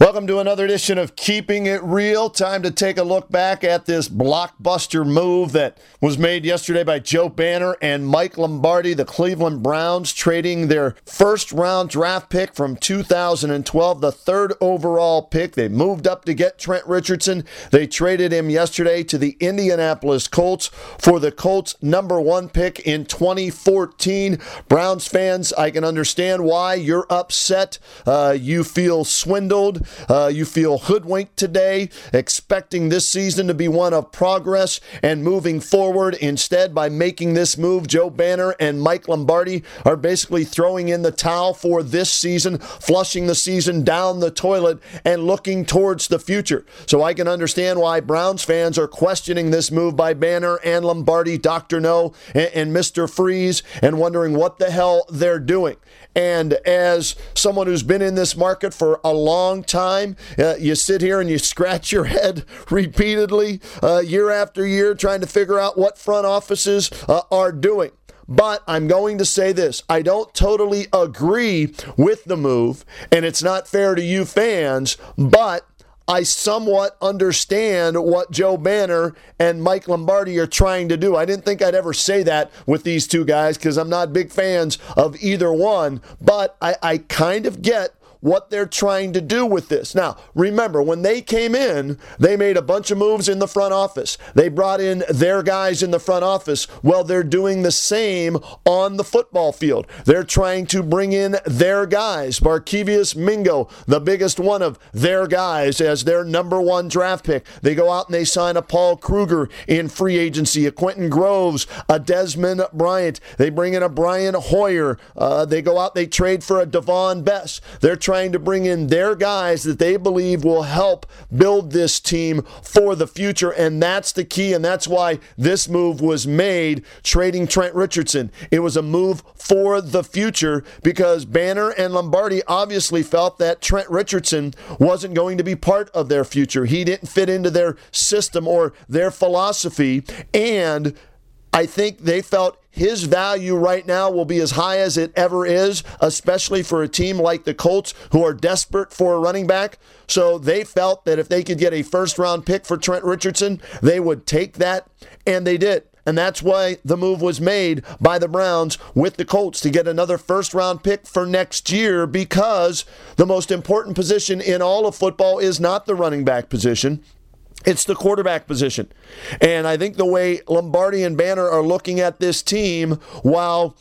Welcome to another edition of Keeping It Real. Time to take a look back at this blockbuster move that was made yesterday by Joe Banner and Mike Lombardi, the Cleveland Browns, trading their first-round draft pick from 2012, the third overall pick. They moved up to get Trent Richardson. They traded him yesterday to the Indianapolis Colts for the Colts' number one pick in 2014. Browns fans, I can understand why you're upset. You feel swindled. You feel hoodwinked today, expecting this season to be one of progress and moving forward. Instead, by making this move, Joe Banner and Mike Lombardi are basically throwing in the towel for this season, flushing the season down the toilet and looking towards the future. So I can understand why Browns fans are questioning this move by Banner and Lombardi, Dr. No and Mr. Freeze, and wondering what the hell they're doing. And as someone who's been in this market for a long time, you sit here and you scratch your head repeatedly, year after year, trying to figure out what front offices are doing. But I'm going to say this. I don't totally agree with the move, and it's not fair to you fans, but I somewhat understand what Joe Banner and Mike Lombardi are trying to do. I didn't think I'd ever say that with these two guys because I'm not big fans of either one, but I kind of get what they're trying to do with this. Now, remember, when they came in, they made a bunch of moves in the front office. They brought in their guys in the front office. Well, they're doing the same on the football field. They're trying to bring in their guys. Barkevious Mingo, the biggest one of their guys, as their number one draft pick. They go out and they sign a Paul Kruger in free agency, a Quentin Groves, a Desmond Bryant. They bring in a Brian Hoyer. They go out, they trade for a Devon Bess. They're trying to bring in their guys that they believe will help build this team for the future, and that's the key, and that's why this move was made, trading Trent Richardson. It was a move for the future because Banner and Lombardi obviously felt that Trent Richardson wasn't going to be part of their future. He didn't fit into their system or their philosophy, and I think they felt his value right now will be as high as it ever is, especially for a team like the Colts who are desperate for a running back. So they felt that if they could get a first-round pick for Trent Richardson, they would take that, and they did. And that's why the move was made by the Browns with the Colts to get another first-round pick for next year, because the most important position in all of football is not the running back position. It's the quarterback position. And I think the way Lombardi and Banner are looking at this team, while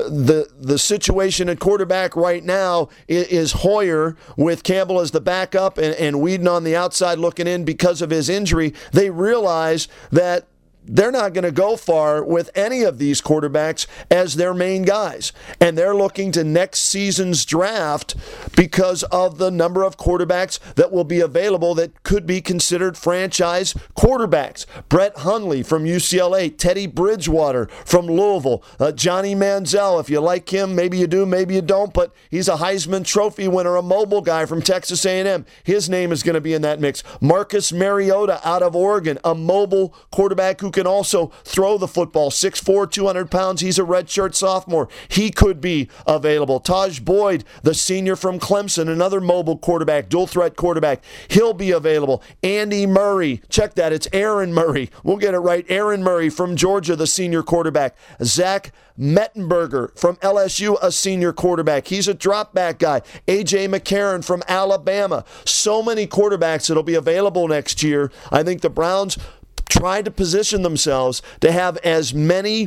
the situation at quarterback right now is Hoyer with Campbell as the backup and Whedon on the outside looking in because of his injury, they realize that they're not going to go far with any of these quarterbacks as their main guys. And they're looking to next season's draft because of the number of quarterbacks that will be available that could be considered franchise quarterbacks. Brett Hundley from UCLA, Teddy Bridgewater from Louisville, Johnny Manziel, if you like him, maybe you do, maybe you don't, but he's a Heisman Trophy winner, a mobile guy from Texas A&M. His name is going to be in that mix. Marcus Mariota out of Oregon, a mobile quarterback who can also throw the football, 6'4", 200 pounds. He's a redshirt sophomore. He could be available. Taj Boyd, the senior from Clemson, another mobile quarterback, dual threat quarterback. He'll be available. Andy Murray, check that, it's Aaron Murray. We'll get it right. Aaron Murray from Georgia, the senior quarterback. Zach Mettenberger from LSU, a senior quarterback. He's a drop back guy. A.J. McCarron from Alabama. So many quarterbacks that'll be available next year. I think the Browns tried to position themselves to have as many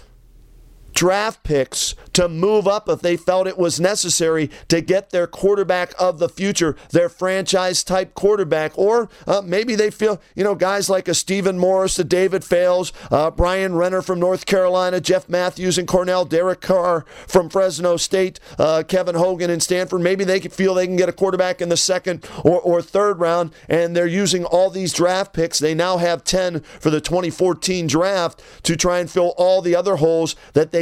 draft picks to move up if they felt it was necessary to get their quarterback of the future, their franchise-type quarterback. Or maybe they feel, guys like a Stephen Morris, a David Fales, Brian Renner from North Carolina, Jeff Matthews and Cornell, Derek Carr from Fresno State, Kevin Hogan in Stanford. Maybe they feel they can get a quarterback in the second or third round, and they're using all these draft picks. They now have 10 for the 2014 draft to try and fill all the other holes that they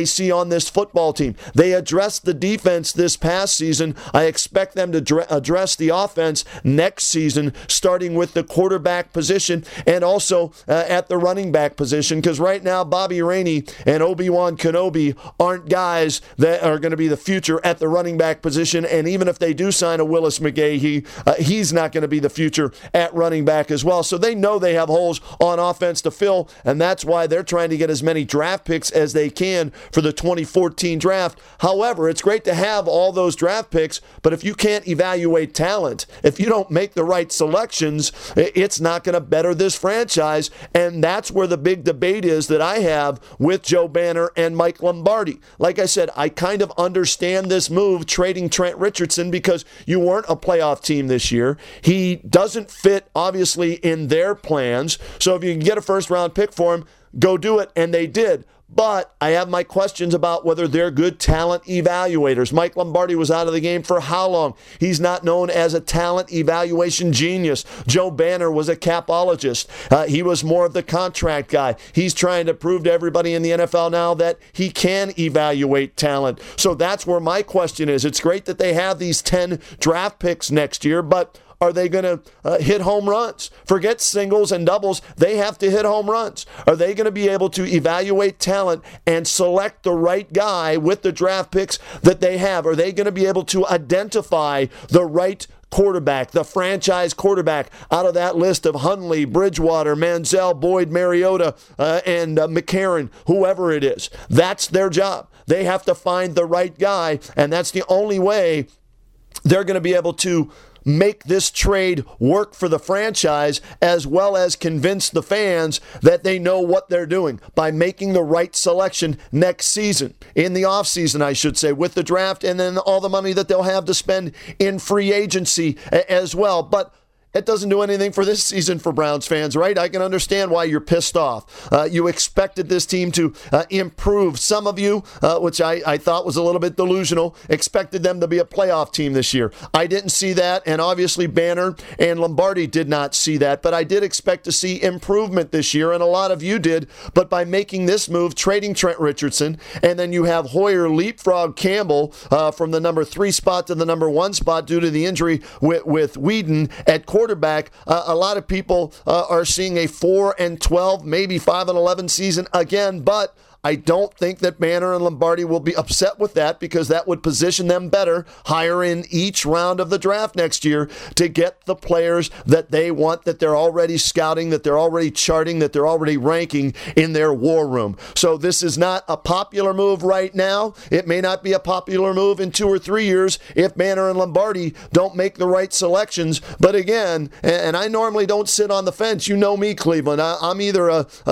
they see on this football team. They addressed the defense this past season. I expect them to address the offense next season, starting with the quarterback position and also at the running back position, because right now Bobby Rainey and Obi-Wan Kenobi aren't guys that are going to be the future at the running back position, and even if they do sign a Willis McGahee, he's not going to be the future at running back as well. So they know they have holes on offense to fill, and that's why they're trying to get as many draft picks as they can for the 2014 draft. However, it's great to have all those draft picks, but if you can't evaluate talent, if you don't make the right selections, it's not going to better this franchise, and that's where the big debate is that I have with Joe Banner and Mike Lombardi. Like I said, I kind of understand this move, trading Trent Richardson, because you weren't a playoff team this year. He doesn't fit, obviously, in their plans, so if you can get a first-round pick for him, go do it, and they did. But I have my questions about whether they're good talent evaluators. Mike Lombardi was out of the game for how long? He's not known as a talent evaluation genius. Joe Banner was a capologist. He was more of the contract guy. He's trying to prove to everybody in the NFL now that he can evaluate talent. So that's where my question is. It's great that they have these 10 draft picks next year, but are they going to hit home runs? Forget singles and doubles. They have to hit home runs. Are they going to be able to evaluate talent and select the right guy with the draft picks that they have? Are they going to be able to identify the right quarterback, the franchise quarterback out of that list of Hundley, Bridgewater, Manziel, Boyd, Mariota, and McCarron, whoever it is? That's their job. They have to find the right guy, and that's the only way they're going to be able to make this trade work for the franchise, as well as convince the fans that they know what they're doing by making the right selection next season, in the offseason, I should say, with the draft and then all the money that they'll have to spend in free agency as well. But it doesn't do anything for this season for Browns fans, right? I can understand why you're pissed off. You expected this team to improve. Some of you, which I thought was a little bit delusional, expected them to be a playoff team this year. I didn't see that, and obviously Banner and Lombardi did not see that, but I did expect to see improvement this year, and a lot of you did. But by making this move, trading Trent Richardson, and then you have Hoyer leapfrog Campbell from the number 3 spot to the number 1 spot due to the injury with Whedon at quarterback, a lot of people are seeing a 4-12, maybe 5-11 season again, but I don't think that Banner and Lombardi will be upset with that, because that would position them better higher in each round of the draft next year to get the players that they want, that they're already scouting, that they're already charting, that they're already ranking in their war room. So this is not a popular move right now. It may not be a popular move in 2 or 3 years if Banner and Lombardi don't make the right selections. But again, and I normally don't sit on the fence. You know me, Cleveland. I'm either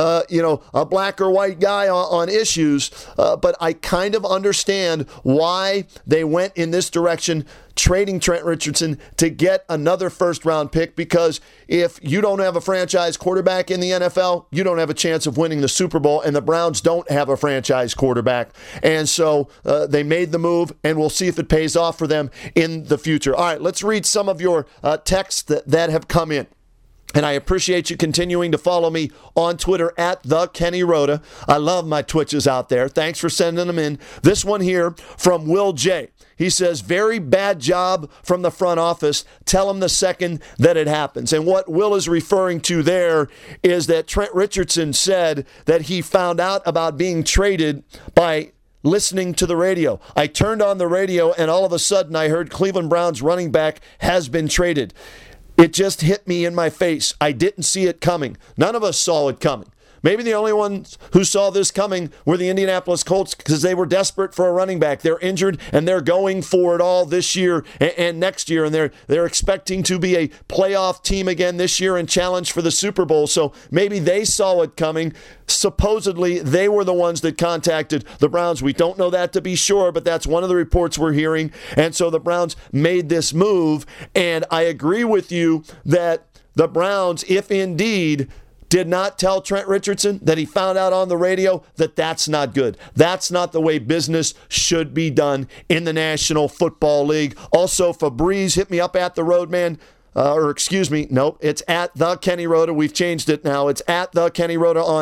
a black or white guy on issues, but I kind of understand why they went in this direction, trading Trent Richardson to get another first-round pick, because if you don't have a franchise quarterback in the NFL, you don't have a chance of winning the Super Bowl, and the Browns don't have a franchise quarterback. And so they made the move, and we'll see if it pays off for them in the future. All right, let's read some of your texts that have come in. And I appreciate you continuing to follow me on Twitter at the Kenny Rhoda. I love my Twitches out there. Thanks for sending them in. This one here from Will J. He says, very bad job from the front office. Tell him the second that it happens. And what Will is referring to there is that Trent Richardson said that he found out about being traded by listening to the radio. I turned on the radio, and all of a sudden I heard Cleveland Browns running back has been traded. It just hit me in my face. I didn't see it coming. None of us saw it coming. Maybe the only ones who saw this coming were the Indianapolis Colts, because they were desperate for a running back. They're injured, and they're going for it all this year and next year, and they're expecting to be a playoff team again this year and challenge for the Super Bowl. So maybe they saw it coming. Supposedly, they were the ones that contacted the Browns. We don't know that to be sure, but that's one of the reports we're hearing. And so the Browns made this move, and I agree with you that the Browns, if indeed did not tell Trent Richardson that he found out on the radio, that's not good. That's not the way business should be done in the National Football League. Also, Febreze, hit me up at the Roadman. It's at the Kenny Rhoda. We've changed it now. It's at the Kenny Rhoda on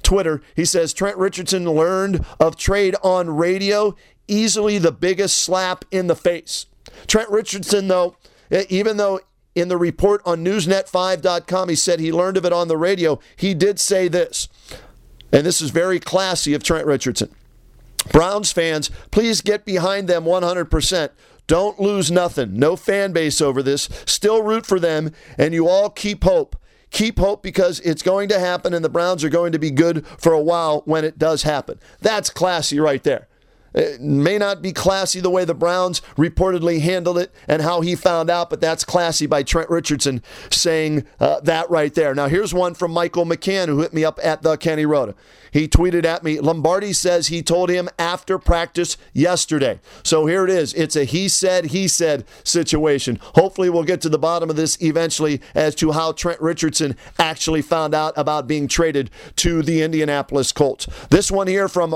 Twitter. He says, Trent Richardson learned of trade on radio, easily the biggest slap in the face. Trent Richardson, though, even though in the report on Newsnet5.com he said he learned of it on the radio, he did say this, and this is very classy of Trent Richardson. Browns fans, please get behind them 100%. Don't lose nothing. No fan base over this. Still root for them, and you all keep hope. Keep hope because it's going to happen, and the Browns are going to be good for a while when it does happen. That's classy right there. It may not be classy the way the Browns reportedly handled it and how he found out, but that's classy by Trent Richardson saying that right there. Now, here's one from Michael McCann, who hit me up at the Kenny Rhoda. He tweeted at me, Lombardi says he told him after practice yesterday. So here it is. It's a he said situation. Hopefully we'll get to the bottom of this eventually as to how Trent Richardson actually found out about being traded to the Indianapolis Colts. This one here from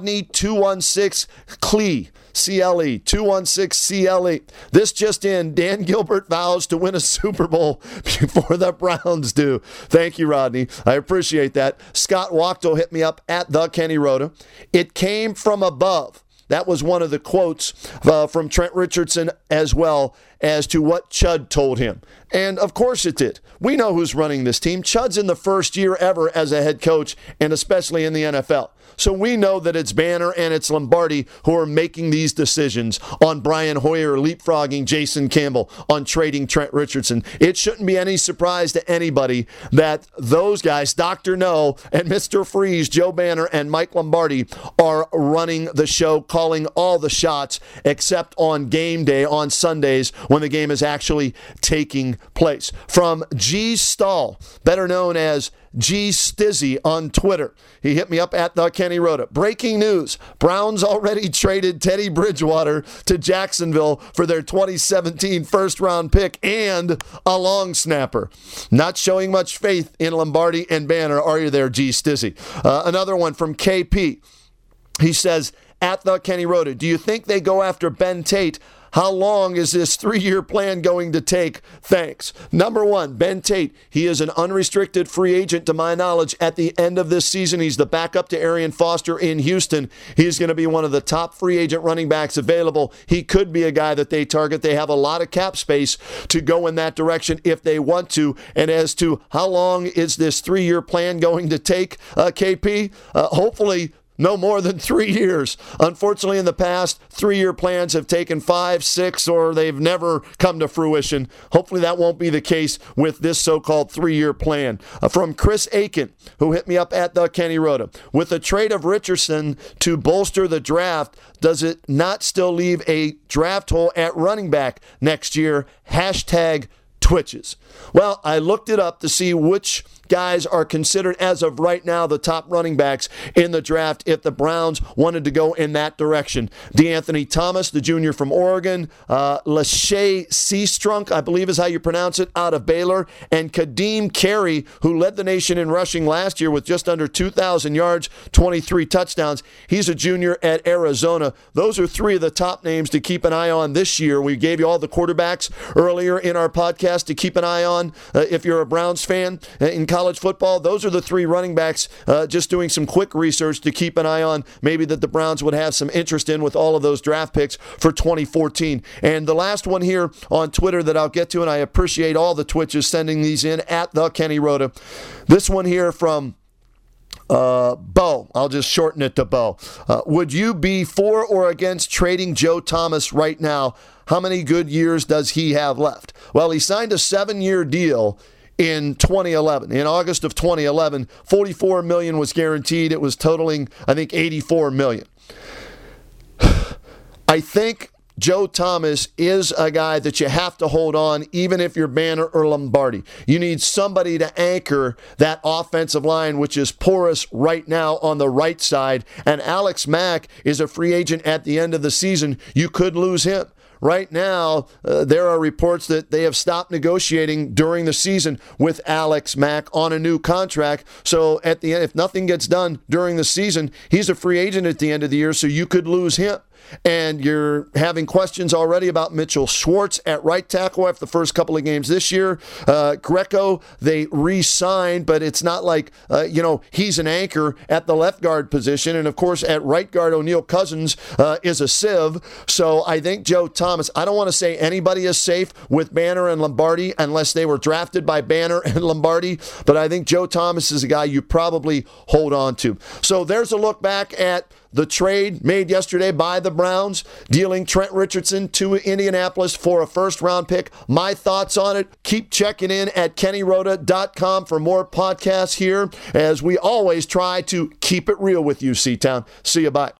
Rodney216 Clee. CLE, 216 CLE. This just in, Dan Gilbert vows to win a Super Bowl before the Browns do. Thank you, Rodney. I appreciate that. Scott Wachtel hit me up at the Kenny Rhoda. It came from above. That was one of the quotes from Trent Richardson as well as to what Chud told him. And of course it did. We know who's running this team. Chud's in the first year ever as a head coach, and especially in the NFL. So we know that it's Banner and it's Lombardi who are making these decisions on Brian Hoyer leapfrogging Jason Campbell, on trading Trent Richardson. It shouldn't be any surprise to anybody that those guys, Dr. No and Mr. Freeze, Joe Banner and Mike Lombardi, are running the show, calling all the shots, except on game day on Sundays when the game is actually taking place. From G. Stahl, better known as G. Stizzy on Twitter. He hit me up at the Kenny Rhoda. Breaking news. Browns already traded Teddy Bridgewater to Jacksonville for their 2017 first-round pick and a long snapper. Not showing much faith in Lombardi and Banner, are you there, G. Stizzy? Another one from KP. He says, at the Kenny Rhoda, do you think they go after Ben Tate? How long is this 3-year plan going to take? Thanks. Number one, Ben Tate. He is an unrestricted free agent, to my knowledge, at the end of this season. He's the backup to Arian Foster in Houston. He's going to be one of the top free agent running backs available. He could be a guy that they target. They have a lot of cap space to go in that direction if they want to. And as to how long is this 3-year plan going to take, KP? Hopefully no more than 3 years. Unfortunately, in the past, 3-year plans have taken 5, 6, or they've never come to fruition. Hopefully that won't be the case with this so-called 3-year plan. From Chris Aiken, who hit me up at the Kenny Rhoda. With the trade of Richardson to bolster the draft, does it not still leave a draft hole at running back next year? Hashtag twitches. Well, I looked it up to see which guys are considered as of right now the top running backs in the draft if the Browns wanted to go in that direction. DeAnthony Thomas, the junior from Oregon, Lachey Seastrunk, I believe is how you pronounce it, out of Baylor, and Kadeem Carey, who led the nation in rushing last year with just under 2,000 yards, 23 touchdowns. He's a junior at Arizona. Those are 3 of the top names to keep an eye on this year. We gave you all the quarterbacks earlier in our podcast to keep an eye on if you're a Browns fan in college football. Those are the 3 running backs, just doing some quick research to keep an eye on, maybe that the Browns would have some interest in with all of those draft picks for 2014. And the last one here on Twitter that I'll get to, and I appreciate all the Twitches sending these in, at the Kenny Rhoda. This one here from Bo. I'll just shorten it to Bo. Would you be for or against trading Joe Thomas right now? How many good years does he have left? Well, he signed a 7-year deal in 2011. In August of 2011, $44 million was guaranteed. It was totaling, I think, $84 million. I think Joe Thomas is a guy that you have to hold on, even if you're Banner or Lombardi. You need somebody to anchor that offensive line, which is porous right now on the right side. And Alex Mack is a free agent at the end of the season. You could lose him. Right now, there are reports that they have stopped negotiating during the season with Alex Mack on a new contract. So at the end, if nothing gets done during the season, he's a free agent at the end of the year, so you could lose him. and you're having questions already about Mitchell Schwartz at right tackle after the first couple of games this year. Greco, they re-signed, but it's not like, he's an anchor at the left guard position. And, of course, at right guard, O'Neal Cousins is a sieve. So I think Joe Thomas, I don't want to say anybody is safe with Banner and Lombardi unless they were drafted by Banner and Lombardi, but I think Joe Thomas is a guy you probably hold on to. So there's a look back at the trade made yesterday by the Browns, dealing Trent Richardson to Indianapolis for a first-round pick. My thoughts on it, keep checking in at KennyRhoda.com for more podcasts here, as we always try to keep it real with you, C-Town. See you, bye.